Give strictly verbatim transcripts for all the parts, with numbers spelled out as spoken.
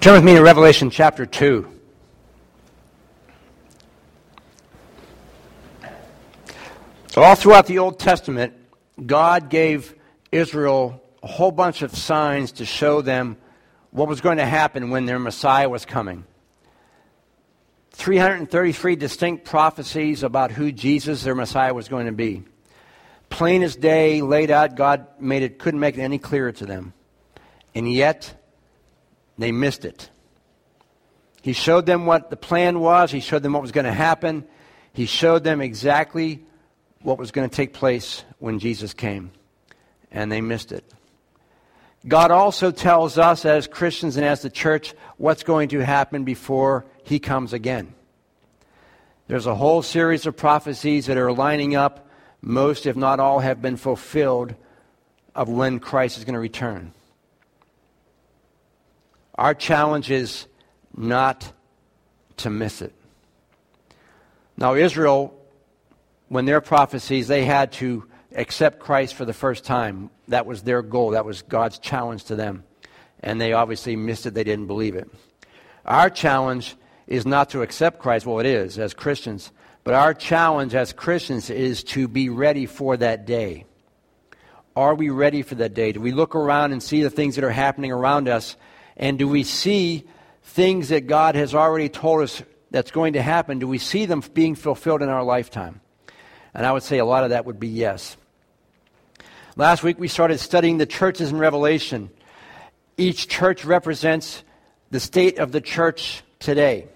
Turn with me to Revelation chapter two. So all throughout the Old Testament, God gave Israel a whole bunch of signs to show them what was going to happen when their Messiah was coming. three hundred thirty-three distinct prophecies about who Jesus, their Messiah, was going to be. Plain as day, laid out. God made it, couldn't make it any clearer to them. And yet, they missed it. He showed them what the plan was. He showed them what was going to happen. He showed them exactly what was going to take place when Jesus came. And they missed it. God also tells us as Christians and as the church what's going to happen before He comes again. There's a whole series of prophecies that are lining up. Most, if not all, have been fulfilled of when Christ is going to return. Our challenge is not to miss it. Now, Israel, when their prophecies, they had to accept Christ for the first time. That was their goal. That was God's challenge to them. And they obviously missed it. They didn't believe it. Our challenge is not to accept Christ. Well, it is as Christians. But our challenge as Christians is to be ready for that day. Are we ready for that day? Do we look around and see the things that are happening around us? And do we see things that God has already told us that's going to happen? Do we see them being fulfilled in our lifetime? And I would say a lot of that would be yes. Last week we started studying the churches in Revelation. Each church represents the state of the church today.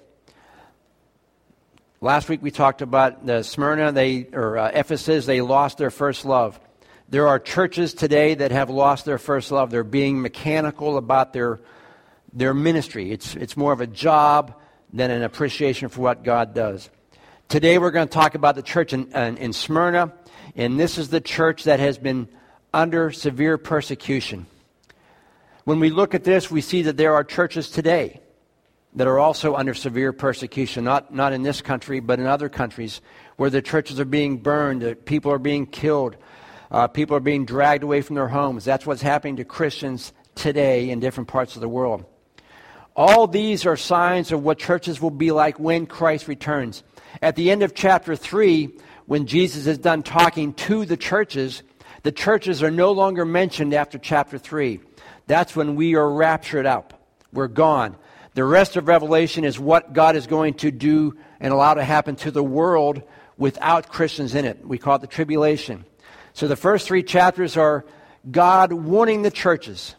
Last week we talked about the Smyrna, they or uh, Ephesus, they lost their first love. There are churches today that have lost their first love. They're being mechanical about their their ministry. It's it's more of a job than an appreciation for what God does. Today we're going to talk about the church in, in, in Smyrna, and this is the church that has been under severe persecution. When we look at this, we see that there are churches today that are also under severe persecution, not, not in this country, but in other countries, where the churches are being burned, people are being killed, uh, people are being dragged away from their homes. That's what's happening to Christians today in different parts of the world. All these are signs of what churches will be like when Christ returns. At the end of chapter three, when Jesus is done talking to the churches, the churches are no longer mentioned after chapter three. That's when we are raptured up. We're gone. The rest of Revelation is what God is going to do and allow to happen to the world without Christians in it. We call it the tribulation. So the first three chapters are God warning the churches.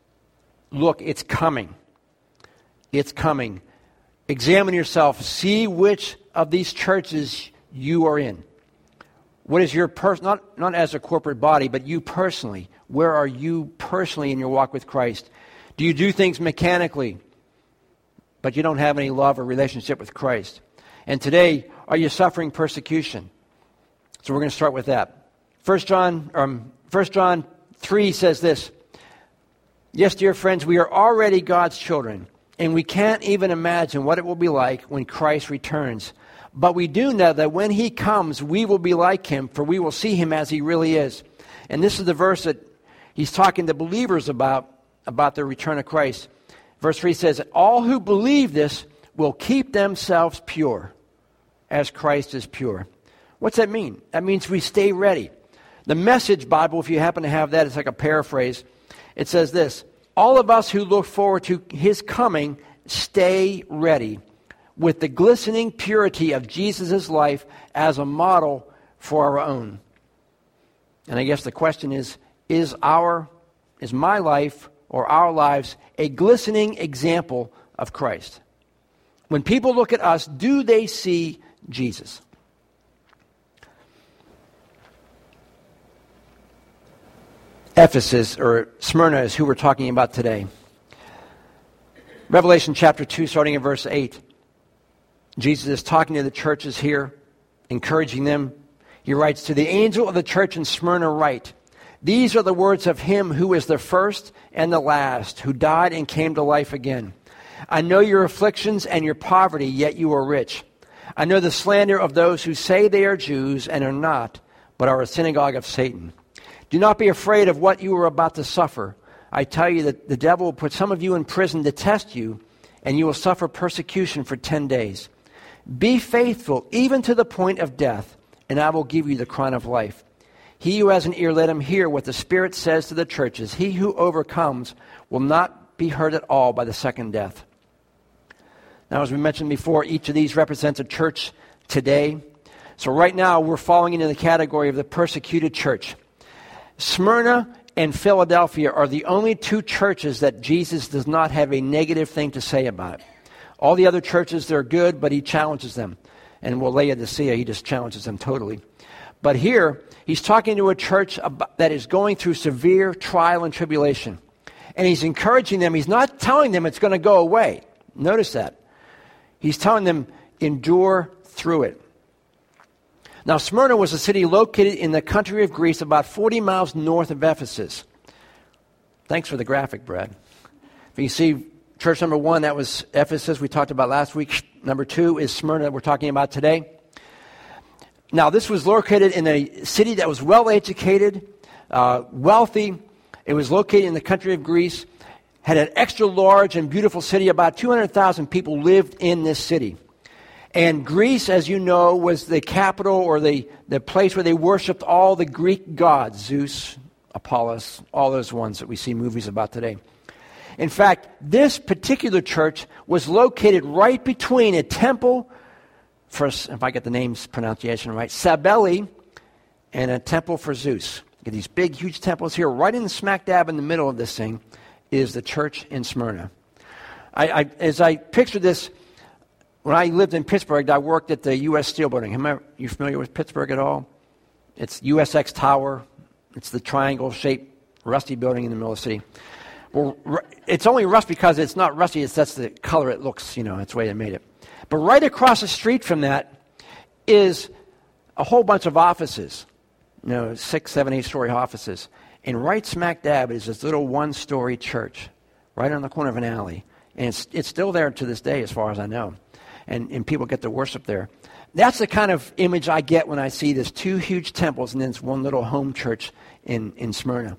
Look, it's coming. It's coming. Examine yourself. See which of these churches you are in. What is your person, not, not as a corporate body, but you personally. Where are you personally in your walk with Christ? Do you do things mechanically, but you don't have any love or relationship with Christ? And today, are you suffering persecution? So we're going to start with that. First John, um, First John three says this. Yes, dear friends, we are already God's children, and we can't even imagine what it will be like when Christ returns. But we do know that when He comes, we will be like Him, for we will see Him as He really is. And this is the verse that he's talking to believers about, about the return of Christ. Verse three says, all who believe this will keep themselves pure, as Christ is pure. What's that mean? That means we stay ready. The Message Bible, if you happen to have that, it's like a paraphrase. It says this, all of us who look forward to His coming, stay ready, with the glistening purity of Jesus' life as a model for our own. And I guess the question is, is our, is my life or our lives a glistening example of Christ? When people look at us, do they see Jesus? Ephesus, or Smyrna, is who we're talking about today. Revelation chapter two, starting in verse eight. Jesus is talking to the churches here, encouraging them. He writes, to the angel of the church in Smyrna write, these are the words of Him who is the first and the last, who died and came to life again. I know your afflictions and your poverty, yet you are rich. I know the slander of those who say they are Jews and are not, but are a synagogue of Satan. Do not be afraid of what you are about to suffer. I tell you that the devil will put some of you in prison to test you, and you will suffer persecution for ten days. Be faithful even to the point of death, and I will give you the crown of life. He who has an ear, let him hear what the Spirit says to the churches. He who overcomes will not be hurt at all by the second death. Now, as we mentioned before, each of these represents a church today. So right now, we're falling into the category of the persecuted church. Smyrna and Philadelphia are the only two churches that Jesus does not have a negative thing to say about. All the other churches, they're good, but he challenges them. And well, Laodicea, he just challenges them totally. But here, he's talking to a church about, that is going through severe trial and tribulation. And he's encouraging them. He's not telling them it's going to go away. Notice that. He's telling them, endure through it. Now, Smyrna was a city located in the country of Greece, about forty miles north of Ephesus. Thanks for the graphic, Brad. If you see church number one, that was Ephesus, we talked about last week. Number two is Smyrna, that we're talking about today. Now, this was located in a city that was well-educated, uh, wealthy. It was located in the country of Greece, had an extra large and beautiful city. About two hundred thousand people lived in this city. And Greece, as you know, was the capital or the, the place where they worshipped all the Greek gods, Zeus, Apollos, all those ones that we see movies about today. In fact, this particular church was located right between a temple, for, if I get the name's pronunciation right, Cybele, and a temple for Zeus. You get these big, huge temples here. Right in the smack dab in the middle of this thing is the church in Smyrna. I, I, as I picture this, when I lived in Pittsburgh, I worked at the U S Steel Building. Am I, you familiar with Pittsburgh at all? It's U S X Tower. It's the triangle-shaped, rusty building in the middle of the city. Well, it's only rust because it's not rusty. It's that's the color it looks, you know, that's the way they made it. But right across the street from that is a whole bunch of offices, you know, six, seven, eight-story offices. And right smack dab is this little one-story church right on the corner of an alley. And it's, it's still there to this day as far as I know. And, and people get to worship there. That's the kind of image I get when I see this two huge temples and then this one little home church in, in Smyrna.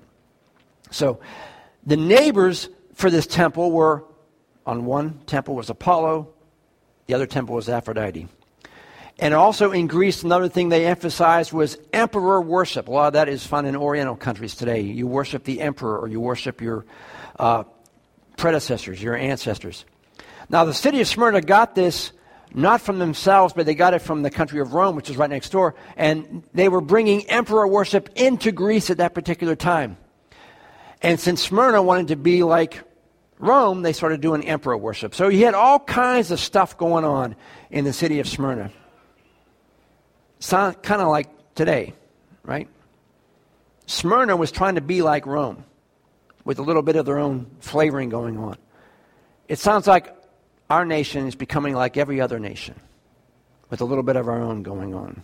So the neighbors for this temple were, on one temple was Apollo, the other temple was Aphrodite. And also in Greece, another thing they emphasized was emperor worship. A lot of that is found in Oriental countries today. You worship the emperor or you worship your uh, predecessors, your ancestors. Now the city of Smyrna got this not from themselves, but they got it from the country of Rome, which is right next door. And they were bringing emperor worship into Greece at that particular time. And since Smyrna wanted to be like Rome, they started doing emperor worship. So you had all kinds of stuff going on in the city of Smyrna. Sound kind of like today, right? Smyrna was trying to be like Rome, with a little bit of their own flavoring going on. It sounds like our nation is becoming like every other nation, with a little bit of our own going on.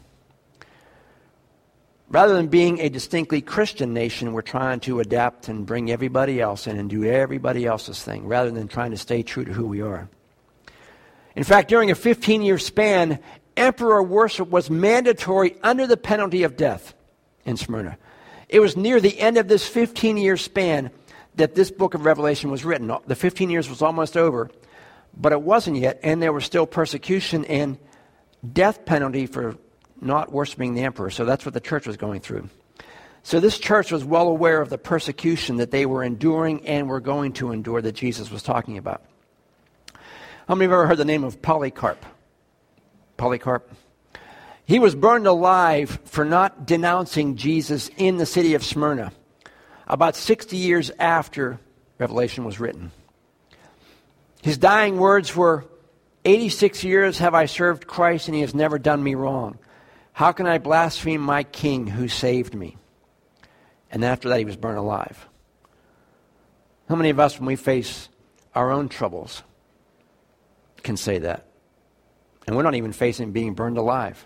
Rather than being a distinctly Christian nation, we're trying to adapt and bring everybody else in and do everybody else's thing, rather than trying to stay true to who we are. In fact, during a fifteen-year span, emperor worship was mandatory under the penalty of death in Smyrna. It was near the end of this fifteen-year span that this book of Revelation was written. The fifteen years was almost over, but it wasn't yet, and there was still persecution and death penalty for not worshiping the emperor. So that's what the church was going through. So this church was well aware of the persecution that they were enduring and were going to endure that Jesus was talking about. How many have ever heard the name of Polycarp? Polycarp? He was burned alive for not denouncing Jesus in the city of Smyrna about sixty years after Revelation was written. His dying words were, eighty-six years have I served Christ and he has never done me wrong. How can I blaspheme my King who saved me? And after that he was burned alive. How many of us, when we face our own troubles, can say that? And we're not even facing being burned alive.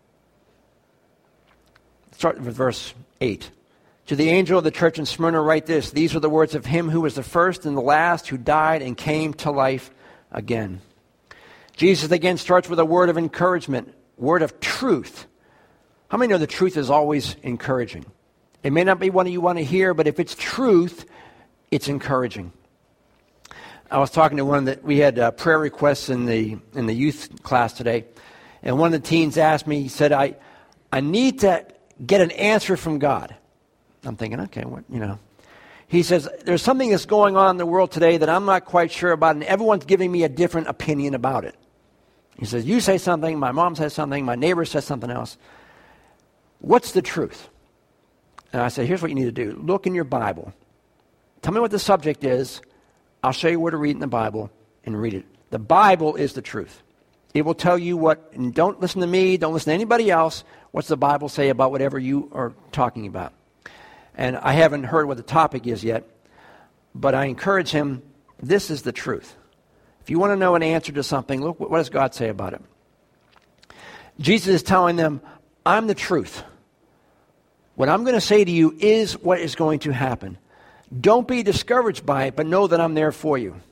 Start with verse eight. To the angel of the church in Smyrna write this. These are the words of him who was the first and the last, who died and came to life again. Jesus again starts with a word of encouragement, word of truth. How many know the truth is always encouraging? It may not be one you want to hear, but if it's truth, it's encouraging. I was talking to one that we had uh, prayer requests in the in the youth class today, and one of the teens asked me. He said, "I, I need to get an answer from God." I'm thinking, okay, what you know? He says, "There's something that's going on in the world today that I'm not quite sure about, and everyone's giving me a different opinion about it." He says, "You say something, my mom says something, my neighbor says something else. What's the truth?" And I said, "Here's what you need to do. Look in your Bible. Tell me what the subject is. I'll show you where to read in the Bible and read it. The Bible is the truth. It will tell you what, and don't listen to me, don't listen to anybody else. What's the Bible say about whatever you are talking about?" And I haven't heard what the topic is yet, but I encourage him, this is the truth. If you want to know an answer to something, look, what does God say about it? Jesus is telling them, I'm the truth. What I'm going to say to you is what is going to happen. Don't be discouraged by it, but know that I'm there for you.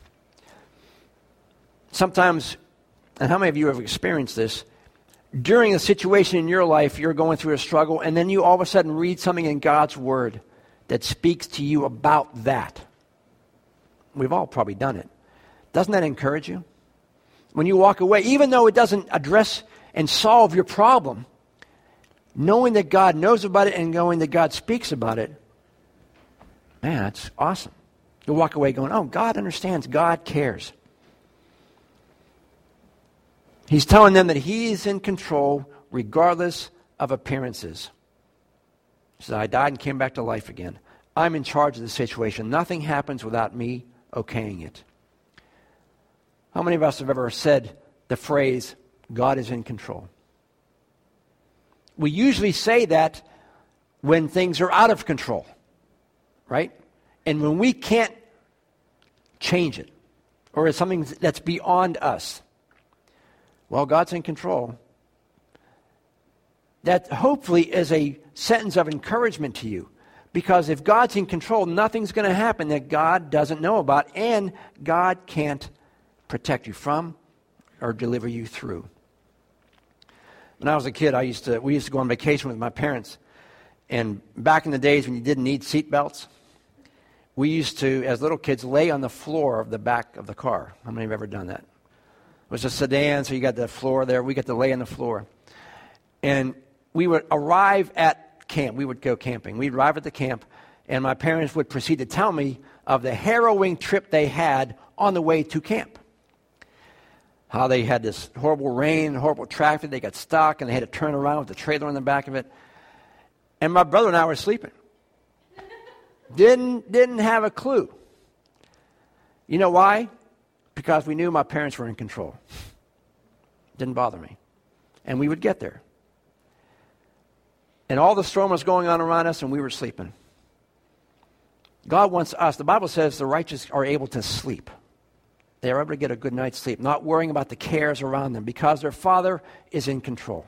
Sometimes, and how many of you have experienced this, during a situation in your life, you're going through a struggle, and then you all of a sudden read something in God's Word that speaks to you about that. We've all probably done it. Doesn't that encourage you? When you walk away, even though it doesn't address and solve your problem, knowing that God knows about it and knowing that God speaks about it, man, that's awesome. You'll walk away going, oh, God understands, God cares. He's telling them that He's in control regardless of appearances. He said, I died and came back to life again. I'm in charge of the situation. Nothing happens without me okaying it. How many of us have ever said the phrase, God is in control? We usually say that when things are out of control, right? And when we can't change it, or it's something that's beyond us. Well, God's in control. That hopefully is a sentence of encouragement to you. Because if God's in control, nothing's going to happen that God doesn't know about, and God can't protect you from or deliver you through. When I was a kid, I used to we used to go on vacation with my parents. And back in the days when you didn't need seat belts, we used to, as little kids, lay on the floor of the back of the car. How many have ever done that? It was a sedan, so you got the floor there. We got to lay on the floor. And we would arrive at camp. We would go camping. We'd arrive at the camp, and my parents would proceed to tell me of the harrowing trip they had on the way to camp. How they had this horrible rain, horrible traffic. They got stuck, and they had to turn around with the trailer on the back of it. And my brother and I were sleeping. Didn't, didn't have a clue. You know why? Because we knew my parents were in control. Didn't bother me. And we would get there. And all the storm was going on around us, and we were sleeping. God wants us, the Bible says the righteous are able to sleep. They are able to get a good night's sleep, not worrying about the cares around them, because their Father is in control.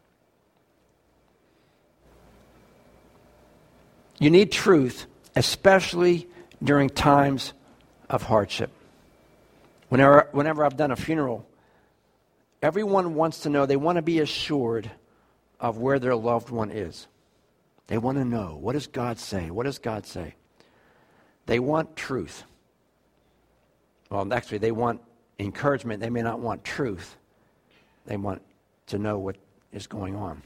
You need truth, especially during times of hardship. Whenever, whenever I've done a funeral, everyone wants to know, they want to be assured of where their loved one is. They want to know, what does God say? What does God say? They want truth. Well, actually, they want encouragement. They may not want truth. They want to know what is going on.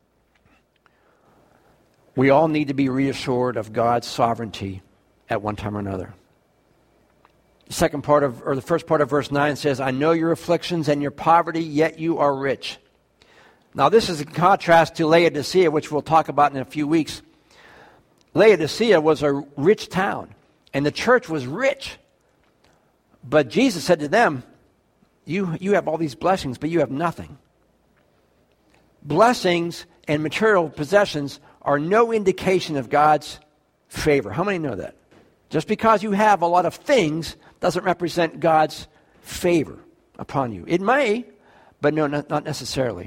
We all need to be reassured of God's sovereignty at one time or another. The second part of, or the first part of verse nine says, I know your afflictions and your poverty, yet you are rich. Now this is in contrast to Laodicea, which we'll talk about in a few weeks. Laodicea was a rich town, and the church was rich. But Jesus said to them, you, you have all these blessings, but you have nothing. Blessings and material possessions are no indication of God's favor. How many know that? Just because you have a lot of things doesn't represent God's favor upon you. It may, but no, not, not necessarily.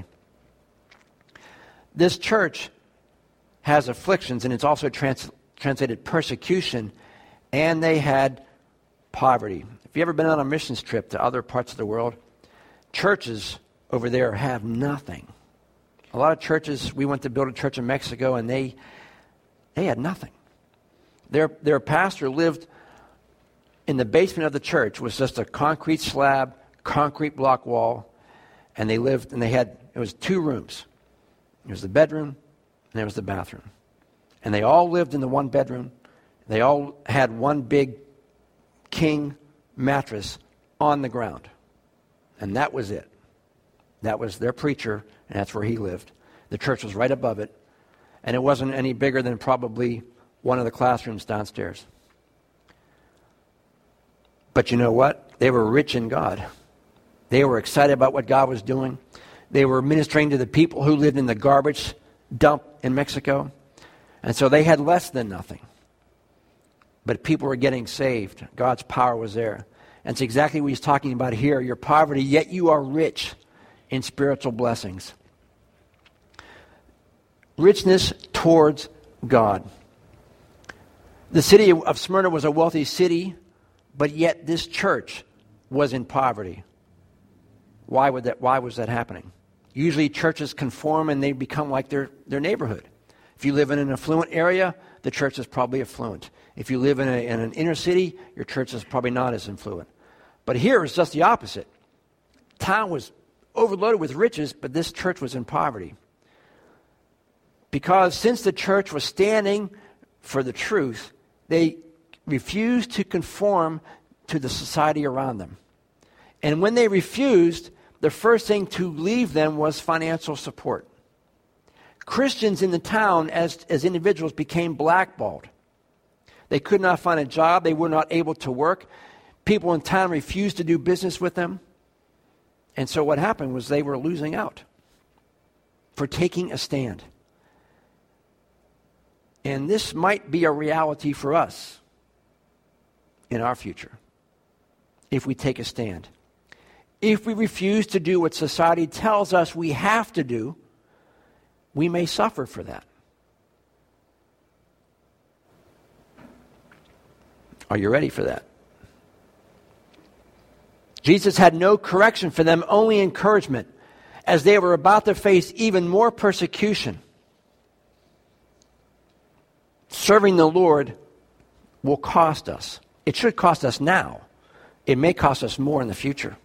This church has afflictions, and it's also trans- translated persecution, and they had poverty. If you've ever been on a missions trip to other parts of the world, churches over there have nothing. A lot of churches, we went to build a church in Mexico, and they they had nothing. Their their pastor lived in the basement of the church was just a concrete slab, concrete block wall, and they lived, and they had, it was two rooms. There was the bedroom, and there was the bathroom. And they all lived in the one bedroom. They all had one big king mattress on the ground. And that was it. That was their preacher, and that's where he lived. The church was right above it, and it wasn't any bigger than probably one of the classrooms downstairs. But you know what? They were rich in God. They were excited about what God was doing. They were ministering to the people who lived in the garbage dump in Mexico. And so they had less than nothing. But people were getting saved. God's power was there. And it's exactly what he's talking about here. Your poverty, yet you are rich in spiritual blessings. Richness towards God. The city of Smyrna was a wealthy city, but yet this church was in poverty. Why would that? Why was that happening? Usually churches conform and they become like their, their neighborhood. If you live in an affluent area, the church is probably affluent. If you live in, a, in an inner city, your church is probably not as affluent. But here it's just the opposite. Town was overloaded with riches, but this church was in poverty. Because since the church was standing for the truth, they refused to conform to the society around them. And when they refused, the first thing to leave them was financial support. Christians in the town, as, as individuals, became blackballed. They could not find a job. They were not able to work. People in town refused to do business with them. And so what happened was they were losing out for taking a stand. And this might be a reality for us in our future if we take a stand. If we refuse to do what society tells us we have to do, we may suffer for that. Are you ready for that? Jesus had no correction for them, only encouragement, as they were about to face even more persecution. Serving the Lord will cost us. It should cost us now. It may cost us more in the future.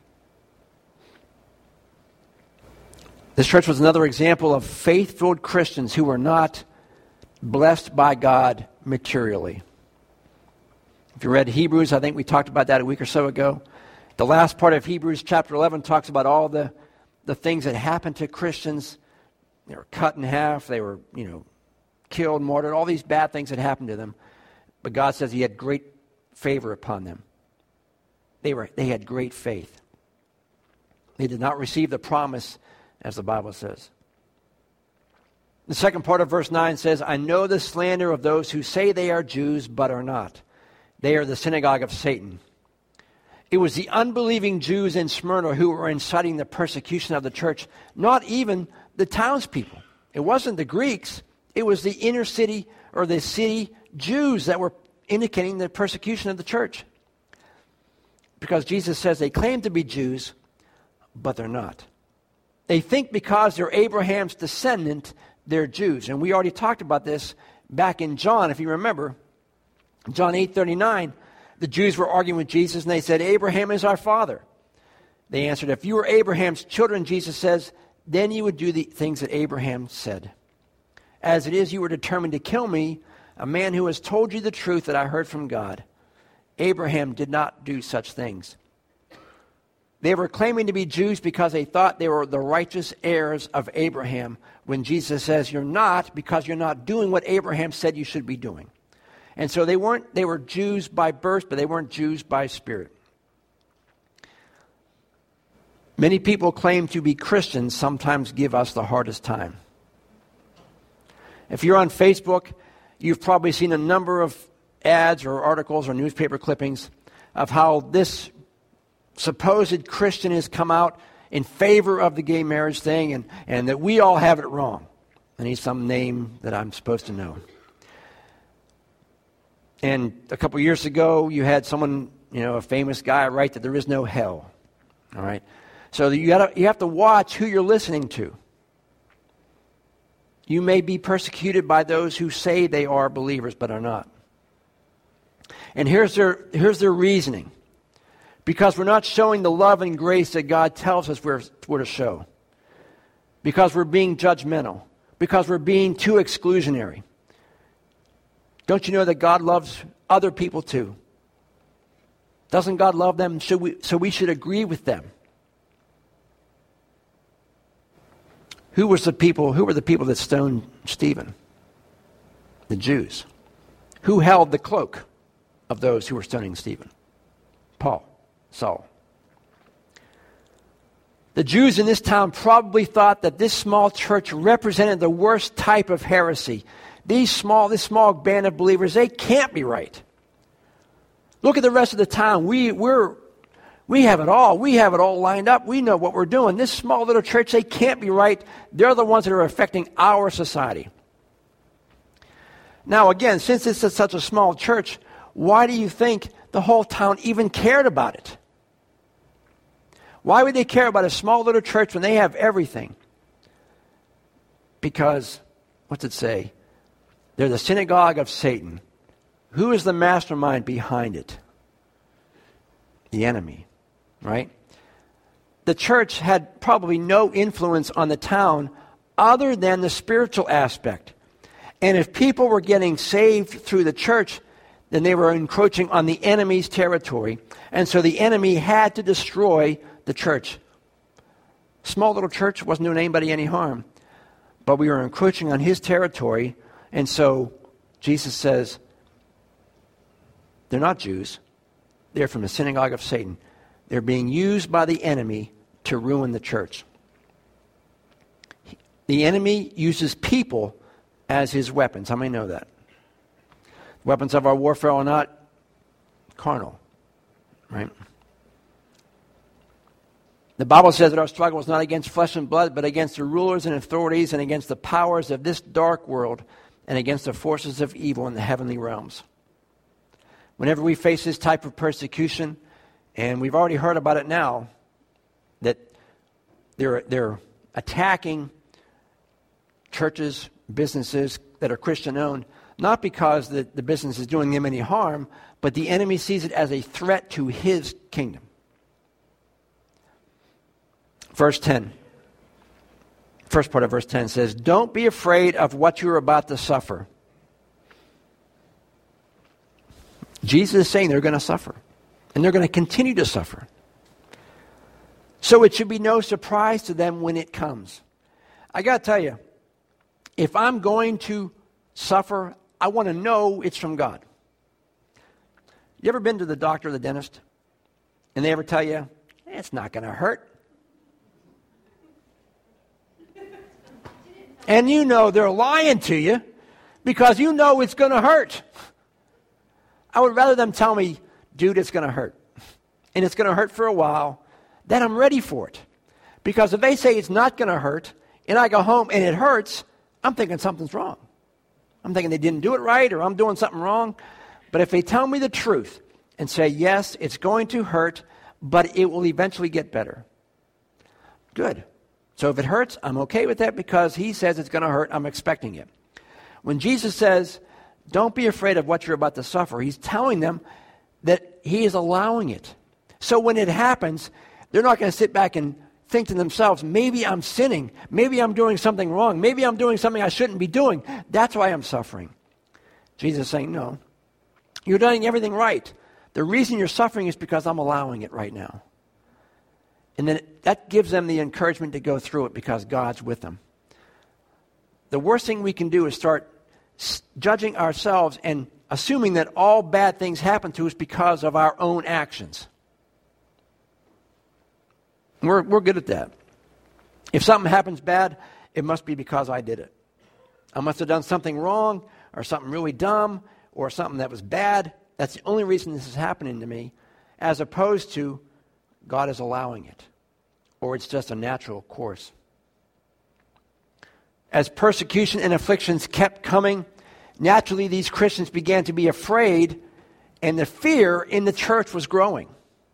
This church was another example of faith-filled Christians who were not blessed by God materially. If you read Hebrews, I think we talked about that a week or so ago. The last part of Hebrews chapter eleven talks about all the, the things that happened to Christians. They were cut in half. They were, you know, killed, martyred, all these bad things that happened to them. But God says he had great favor upon them. They were they had great faith. They did not receive the promise, as the Bible says. The second part of verse nine says, I know the slander of those who say they are Jews but are not. They are the synagogue of Satan. It was the unbelieving Jews in Smyrna who were inciting the persecution of the church, not even the townspeople. It wasn't the Greeks. It was the inner city or the city Jews that were indicating the persecution of the church. Because Jesus says they claim to be Jews, but they're not. They think because they're Abraham's descendant, they're Jews. And we already talked about this back in John, if you remember. John eight thirty-nine, the Jews were arguing with Jesus, and they said, Abraham is our father. They answered, if you were Abraham's children, Jesus says, then you would do the things that Abraham said. As it is, you were determined to kill me, a man who has told you the truth that I heard from God. Abraham did not do such things. They were claiming to be Jews because they thought they were the righteous heirs of Abraham, when Jesus says you're not, because you're not doing what Abraham said you should be doing. And so they weren't, they were Jews by birth, but they weren't Jews by spirit. Many people claim to be Christians sometimes give us the hardest time. If you're on Facebook, you've probably seen a number of ads or articles or newspaper clippings of how this supposed Christian has come out in favor of the gay marriage thing, and, and that we all have it wrong. And he's some name that I'm supposed to know. And a couple years ago, you had someone, you know, a famous guy write that there is no hell. All right? So you gotta, you have to watch who you're listening to. You may be persecuted by those who say they are believers but are not. And here's their, here's their reasoning. Because we're not showing the love and grace that God tells us we're, we're to show. Because we're being judgmental. Because we're being too exclusionary. Don't you know that God loves other people too? Doesn't God love them? Should we, so we should agree with them. Who was the people? Who were the people that stoned Stephen? The Jews. Who held the cloak of those who were stoning Stephen? Paul, Saul. The Jews in this town probably thought that this small church represented the worst type of heresy. These small, this small band of believers, they can't be right. Look at the rest of the town. We, we're, we have it all. We have it all lined up. We know what we're doing. This small little church, they can't be right. They're the ones that are affecting our society. Now, again, since this is such a small church, why do you think the whole town even cared about it? Why would they care about a small little church when they have everything? Because, what's it say? They're the synagogue of Satan. Who is the mastermind behind it? The enemy, right? The church had probably no influence on the town other than the spiritual aspect. And if people were getting saved through the church, then they were encroaching on the enemy's territory. And so the enemy had to destroy the church. Small little church wasn't doing anybody any harm. But we were encroaching on his territory. And so Jesus says, they're not Jews. They're from the synagogue of Satan. They're being used by the enemy to ruin the church. The enemy uses people as his weapons. How many know that? Weapons of our warfare are not carnal, right? The Bible says that our struggle is not against flesh and blood, but against the rulers and authorities and against the powers of this dark world and against the forces of evil in the heavenly realms. Whenever we face this type of persecution, and we've already heard about it now, that they're, they're attacking churches, businesses that are Christian-owned, not because the, the business is doing them any harm, but the enemy sees it as a threat to his kingdom. Verse ten. First part of verse ten says, "Don't be afraid of what you're about to suffer." Jesus is saying they're going to suffer. And they're going to continue to suffer. So it should be no surprise to them when it comes. I got to tell you, if I'm going to suffer, I want to know it's from God. You ever been to the doctor or the dentist? And they ever tell you, it's not going to hurt? And you know they're lying to you because you know it's going to hurt. I would rather them tell me, dude, it's going to hurt. And it's going to hurt for a while. Then I'm ready for it. Because if they say it's not going to hurt, and I go home and it hurts, I'm thinking something's wrong. I'm thinking they didn't do it right or I'm doing something wrong. But if they tell me the truth and say, yes, it's going to hurt, but it will eventually get better. Good. So if it hurts, I'm okay with that because he says it's going to hurt. I'm expecting it. When Jesus says, don't be afraid of what you're about to suffer, he's telling them that he is allowing it. So when it happens, they're not going to sit back and think to themselves, maybe I'm sinning. Maybe I'm doing something wrong. Maybe I'm doing something I shouldn't be doing. That's why I'm suffering. Jesus is saying, no, you're doing everything right. The reason you're suffering is because I'm allowing it right now. And then that gives them the encouragement to go through it because God's with them. The worst thing we can do is start judging ourselves and assuming that all bad things happen to us because of our own actions. We're, we're good at that. If something happens bad, it must be because I did it. I must have done something wrong or something really dumb or something that was bad. That's the only reason this is happening to me, as opposed to God is allowing it, or it's just a natural course. As persecution and afflictions kept coming, naturally these Christians began to be afraid, and the fear in the church was growing.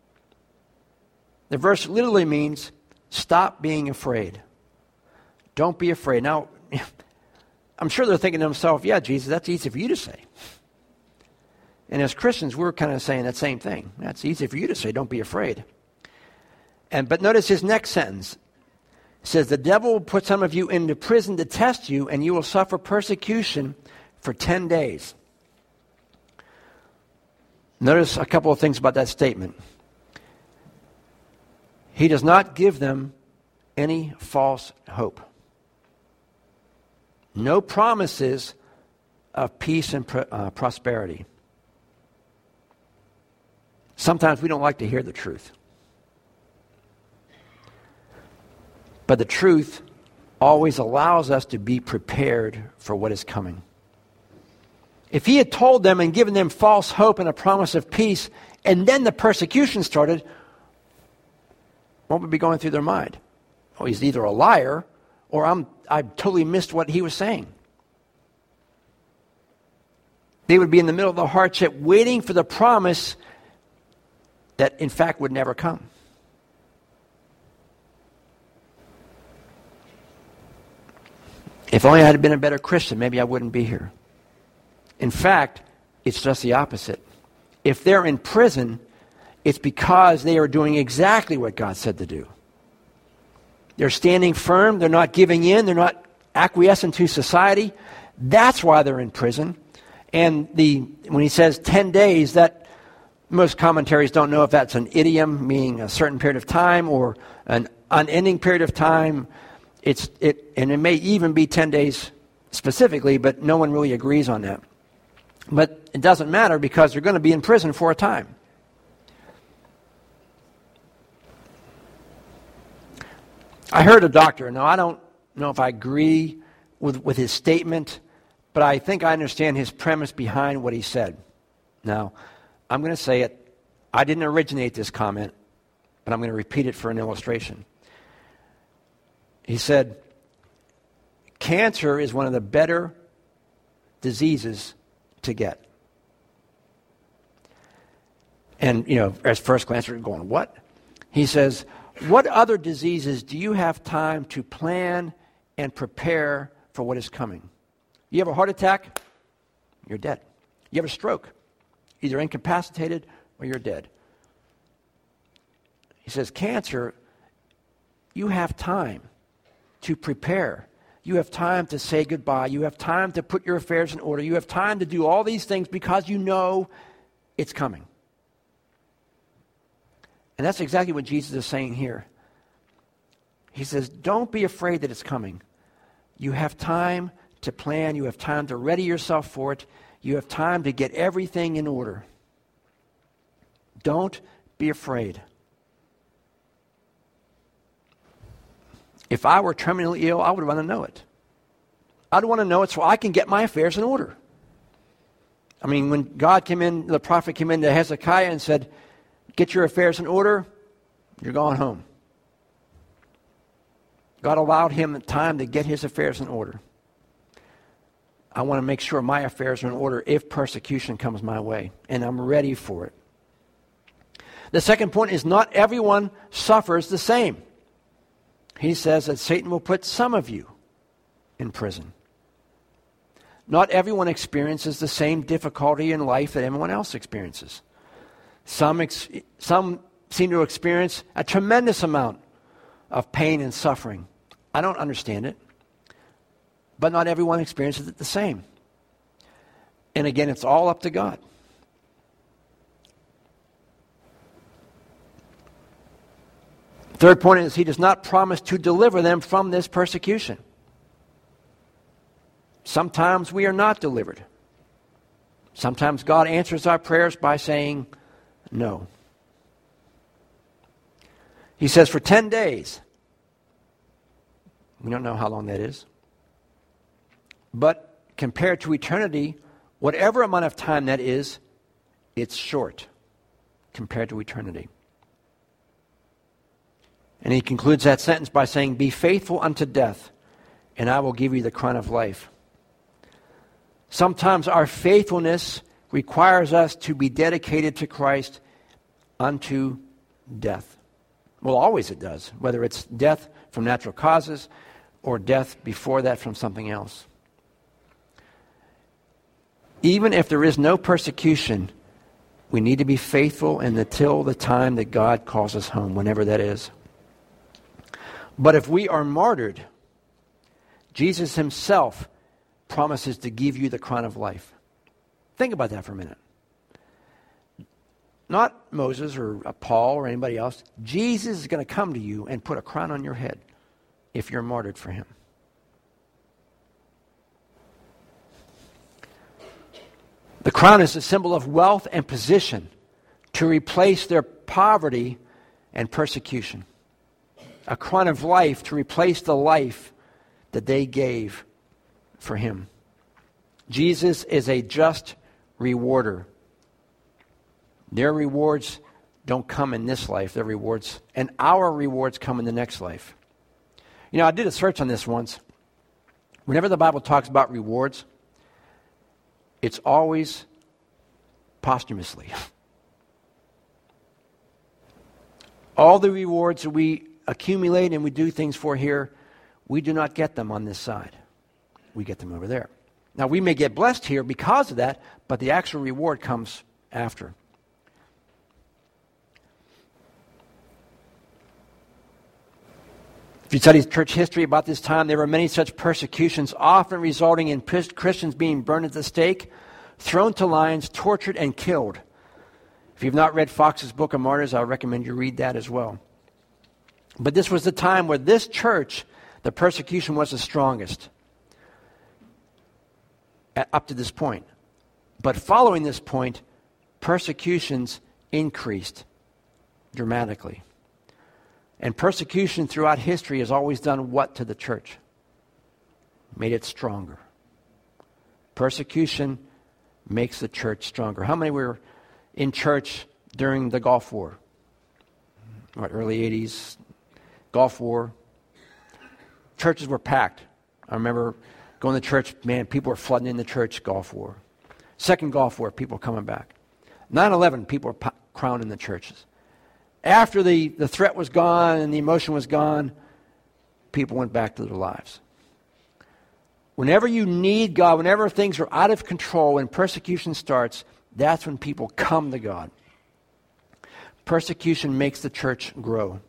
The verse literally means, stop being afraid. Don't be afraid. Now, I'm sure they're thinking to themselves, yeah, Jesus, that's easy for you to say. And as Christians, we're kind of saying that same thing. That's easy for you to say, don't be afraid. And but notice his next sentence. It says, the devil will put some of you into prison to test you, and you will suffer persecution for ten days. Notice a couple of things about that statement. He does not give them any false hope. No promises of peace and pro- uh, prosperity. Sometimes we don't like to hear the truth. But the truth always allows us to be prepared for what is coming. If he had told them and given them false hope and a promise of peace, and then the persecution started, what would be going through their mind? Oh, he's either a liar or I'm, I totally missed what he was saying. They would be in the middle of the hardship waiting for the promise that in fact would never come. If only I had been a better Christian, maybe I wouldn't be here. In fact, it's just the opposite. If they're in prison, it's because they are doing exactly what God said to do. They're standing firm. They're not giving in. They're not acquiescing to society. That's why they're in prison. And the when he says ten days, that most commentaries don't know if that's an idiom, meaning a certain period of time, or an unending period of time. It's it, and it may even be ten days specifically, but no one really agrees on that. But it doesn't matter because they're going to be in prison for a time. I heard a doctor. Now, I don't know if I agree with, with his statement, but I think I understand his premise behind what he said. Now, I'm going to say it. I didn't originate this comment, but I'm going to repeat it for an illustration. He said, cancer is one of the better diseases to get. And, you know, at first glance, we're going, what? He says, what other diseases do you have time to plan and prepare for what is coming? You have a heart attack, you're dead. You have a stroke, either incapacitated or you're dead. He says, cancer, you have time to prepare. You have time to say goodbye. You have time to put your affairs in order. You have time to do all these things because you know it's coming. And that's exactly what Jesus is saying here. He says, don't be afraid that it's coming. You have time to plan. You have time to ready yourself for it. You have time to get everything in order. Don't be afraid. If I were terminally ill, I would want to know it. I'd want to know it so I can get my affairs in order. I mean, when God came in, the prophet came into Hezekiah and said, get your affairs in order, you're going home. God allowed him time to get his affairs in order. I want to make sure my affairs are in order if persecution comes my way, and I'm ready for it. The second point is not everyone suffers the same. He says that Satan will put some of you in prison. Not everyone experiences the same difficulty in life that everyone else experiences. Some, ex- some seem to experience a tremendous amount of pain and suffering. I don't understand it. But not everyone experiences it the same. And again, it's all up to God. Third point is he does not promise to deliver them from this persecution. Sometimes we are not delivered. Sometimes God answers our prayers by saying no. He says for ten days. We don't know how long that is. But compared to eternity, whatever amount of time that is, it's short compared to eternity. And he concludes that sentence by saying, be faithful unto death, and I will give you the crown of life. Sometimes our faithfulness requires us to be dedicated to Christ unto death. Well, always it does, whether it's death from natural causes or death before that from something else. Even if there is no persecution, We need to be faithful until the time that God calls us home, whenever that is. But if we are martyred, Jesus himself promises to give you the crown of life. Think about that for a minute. Not Moses or Paul or anybody else. Jesus is going to come to you and put a crown on your head if you're martyred for him. The crown is a symbol of wealth and position to replace their poverty and persecution. A crown of life to replace the life that they gave for him. Jesus is a just rewarder. Their rewards don't come in this life. Their rewards, and our rewards come in the next life. You know, I did a search on this once. Whenever the Bible talks about rewards, it's always posthumously. All the rewards that we accumulate and we do things for here, we do not get them on this side. We get them over there. Now, we may get blessed here because of that, but the actual reward comes after. If you study church history about this time, there were many such persecutions, often resulting in Christians being burned at the stake, thrown to lions, tortured, and killed. If you've not read Fox's Book of Martyrs, I recommend you read that as well. But this was the time where this church, the persecution was the strongest up to this point. But following this point, persecutions increased dramatically. And persecution throughout history has always done what to the church? Made it stronger. Persecution makes the church stronger. How many were in church during the Gulf War? What, early eighties, Gulf War. Churches were packed. I remember going to church, man, people were flooding in the church, Gulf War. Second Gulf War, people coming back. nine eleven, people were crowning the churches. After the, the threat was gone and the emotion was gone, people went back to their lives. Whenever you need God, whenever things are out of control, when persecution starts, that's when people come to God. Persecution makes the church grow.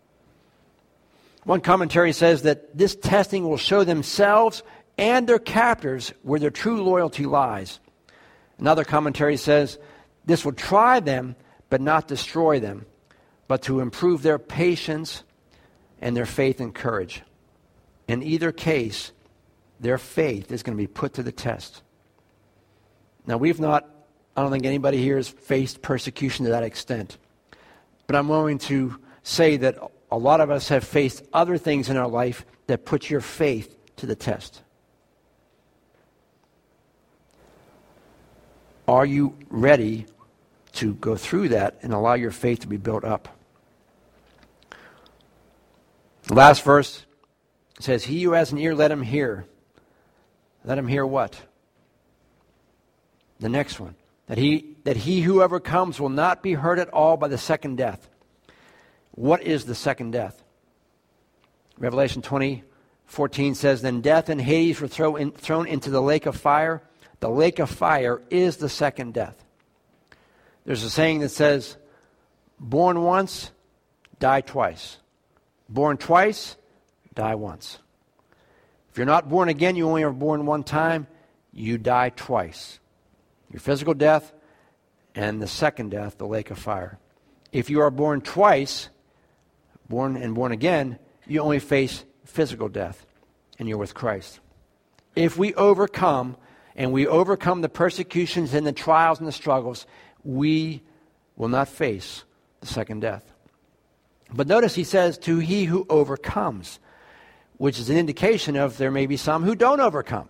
One commentary says that this testing will show themselves and their captors where their true loyalty lies. Another commentary says this will try them but not destroy them, but to improve their patience and their faith and courage. In either case, their faith is going to be put to the test. Now, we've not, I don't think anybody here has faced persecution to that extent. But I'm willing to say that a lot of us have faced other things in our life that put your faith to the test. Are you ready to go through that and allow your faith to be built up? The last verse says, he who has an ear, let him hear. Let him hear what? The next one. That he, that he who overcomes will not be hurt at all by the second death. What is the second death? Revelation twenty fourteen says, then death and Hades were throw in, thrown into the lake of fire. The lake of fire is the second death. There's a saying that says, born once, die twice. Born twice, die once. If you're not born again, you only are born one time, you die twice. Your physical death and the second death, the lake of fire. If you are born twice, born and born again, you only face physical death and you're with Christ. If we overcome, and we overcome the persecutions and the trials and the struggles, we will not face the second death. But notice he says, to he who overcomes, which is an indication of there may be some who don't overcome.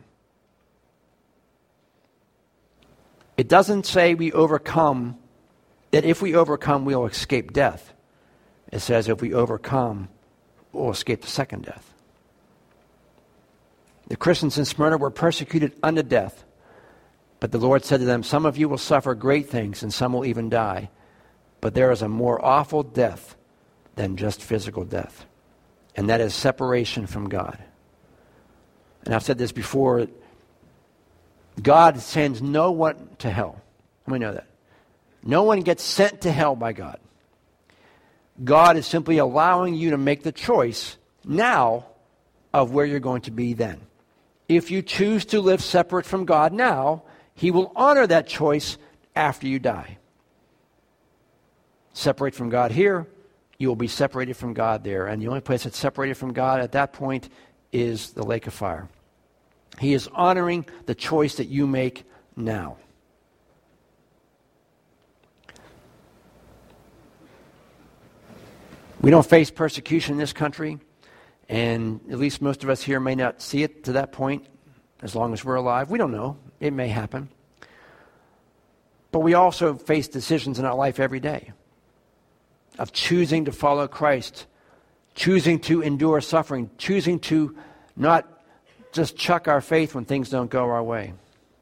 It doesn't say we overcome, that if we overcome, we'll escape death. It says if we overcome, we'll escape the second death. The Christians in Smyrna were persecuted unto death. But the Lord said to them, some of you will suffer great things, and some will even die. But there is a more awful death than just physical death. And that is separation from God. And I've said this before, God sends no one to hell. How many know that? No one gets sent to hell by God. God is simply allowing you to make the choice now of where you're going to be then. If you choose to live separate from God now, He will honor that choice after you die. Separate from God here, you will be separated from God there. And the only place that's separated from God at that point is the lake of fire. He is honoring the choice that you make now. We don't face persecution in this country, and at least most of us here may not see it to that point as long as we're alive. We don't know. It may happen. But we also face decisions in our life every day of choosing to follow Christ, choosing to endure suffering, choosing to not just chuck our faith when things don't go our way.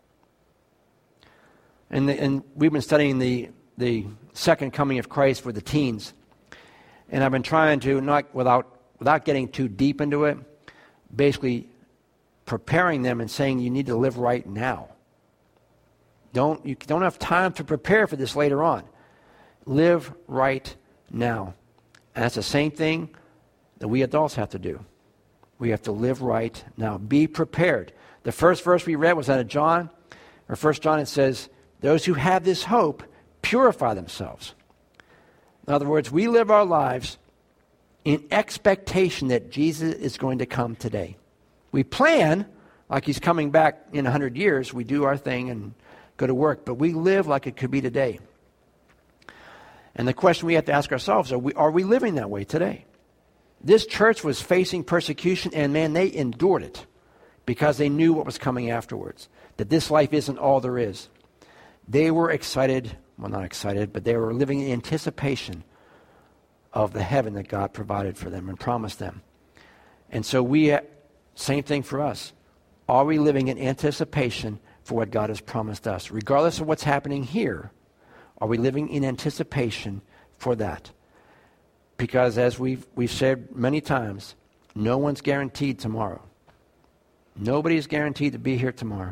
And, the, and we've been studying the, the second coming of Christ for the teens. And I've been trying to, not without without getting too deep into it, basically preparing them and saying you need to live right now. Don't you don't have time to prepare for this later on. Live right now. And that's the same thing that we adults have to do. We have to live right now. Be prepared. The first verse we read was out of John, or First John. It says, "Those who have this hope purify themselves." In other words, we live our lives in expectation that Jesus is going to come today. We plan like He's coming back in a hundred years. We do our thing and go to work, but we live like it could be today. And the question we have to ask ourselves, are we, are we living that way today? This church was facing persecution, and man, they endured it because they knew what was coming afterwards, that this life isn't all there is. They were excited. Well, not excited, but they were living in anticipation of the heaven that God provided for them and promised them. And so we, same thing for us. Are we living in anticipation for what God has promised us? Regardless of what's happening here, are we living in anticipation for that? Because as we've, we've said many times, no one's guaranteed tomorrow. Nobody is guaranteed to be here tomorrow.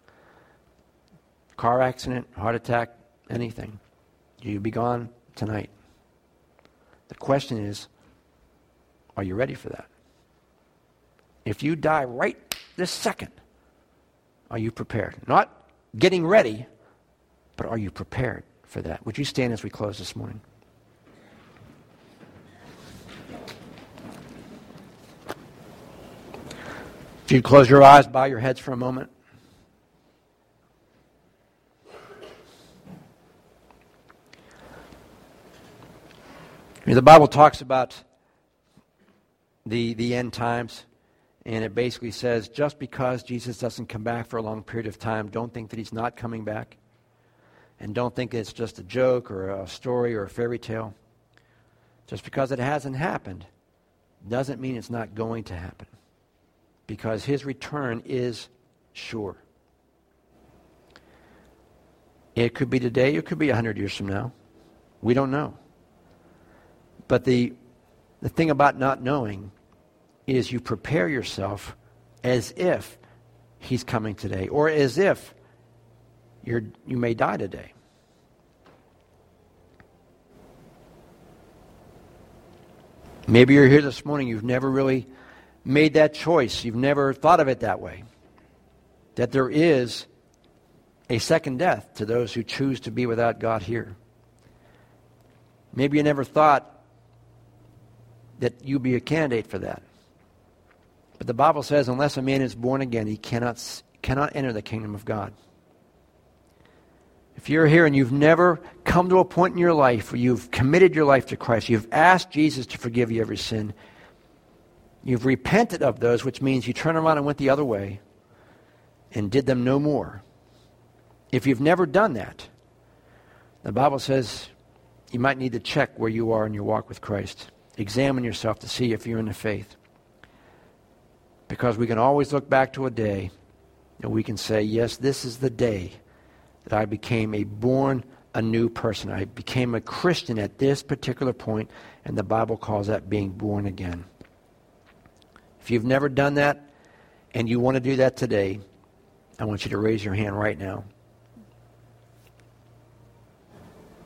Car accident, heart attack, anything. You'll be gone tonight. The question is, are you ready for that? If you die right this second, are you prepared? Not getting ready, but are you prepared for that? Would you stand as we close this morning? If you'd close your eyes, bow your heads for a moment. The Bible talks about the, the end times, and it basically says just because Jesus doesn't come back for a long period of time, don't think that He's not coming back. And don't think it's just a joke or a story or a fairy tale. Just because it hasn't happened doesn't mean it's not going to happen. Because His return is sure. It could be today, it could be a hundred years from now. We don't know. But the the thing about not knowing is you prepare yourself as if He's coming today, or as if you're you may die today. Maybe you're here this morning, you've never really made that choice. You've never thought of it that way. That there is a second death to those who choose to be without God here. Maybe you never thought that you'd be a candidate for that. But the Bible says unless a man is born again, he cannot, cannot enter the kingdom of God. If you're here and you've never come to a point in your life where you've committed your life to Christ, you've asked Jesus to forgive you every sin, you've repented of those, which means you turned around and went the other way and did them no more. If you've never done that, the Bible says you might need to check where you are in your walk with Christ. Examine yourself to see if you're in the faith. Because we can always look back to a day and we can say, yes, this is the day that I became a born a new person. I became a Christian at this particular point, and the Bible calls that being born again. If you've never done that and you want to do that today, I want you to raise your hand right now.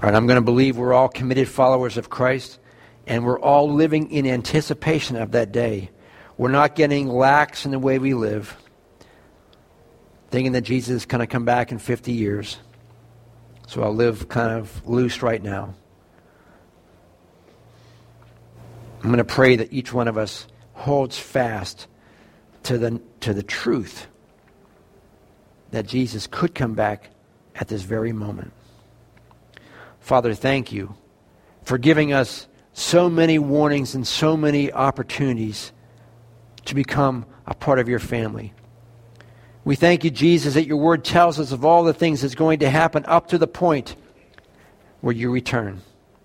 All right, I'm going to believe we're all committed followers of Christ, and we're all living in anticipation of that day. We're not getting lax in the way we live, thinking that Jesus is going to come back in fifty years. So I'll live kind of loose right now. I'm going to pray that each one of us holds fast to the, to the truth that Jesus could come back at this very moment. Father, thank you for giving us so many warnings and so many opportunities to become a part of your family. We thank you, Jesus, that your word tells us of all the things that's going to happen up to the point where you return.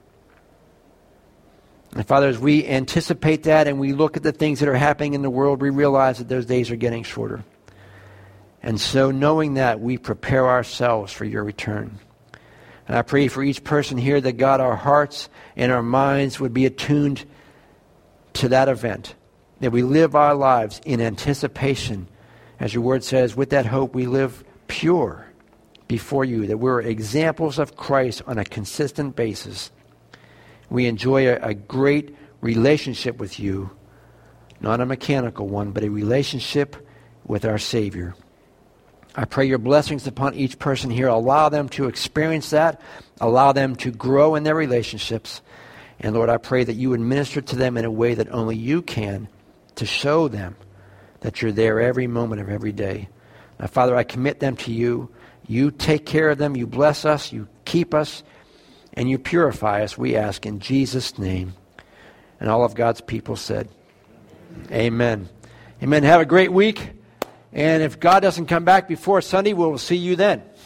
And Father, as we anticipate that and we look at the things that are happening in the world, we realize that those days are getting shorter. And so knowing that, we prepare ourselves for your return. And I pray for each person here that, God, our hearts and our minds would be attuned to that event, that we live our lives in anticipation. As your word says, with that hope we live pure before you, that we're examples of Christ on a consistent basis. We enjoy a, a great relationship with you, not a mechanical one, but a relationship with our Savior. I pray your blessings upon each person here. Allow them to experience that. Allow them to grow in their relationships. And Lord, I pray that you would minister to them in a way that only you can, to show them that you're there every moment of every day. Now, Father, I commit them to you. You take care of them. You bless us. You keep us. And you purify us, we ask in Jesus' name. And all of God's people said, amen. Amen. Have a great week. And if God doesn't come back before Sunday, we'll see you then.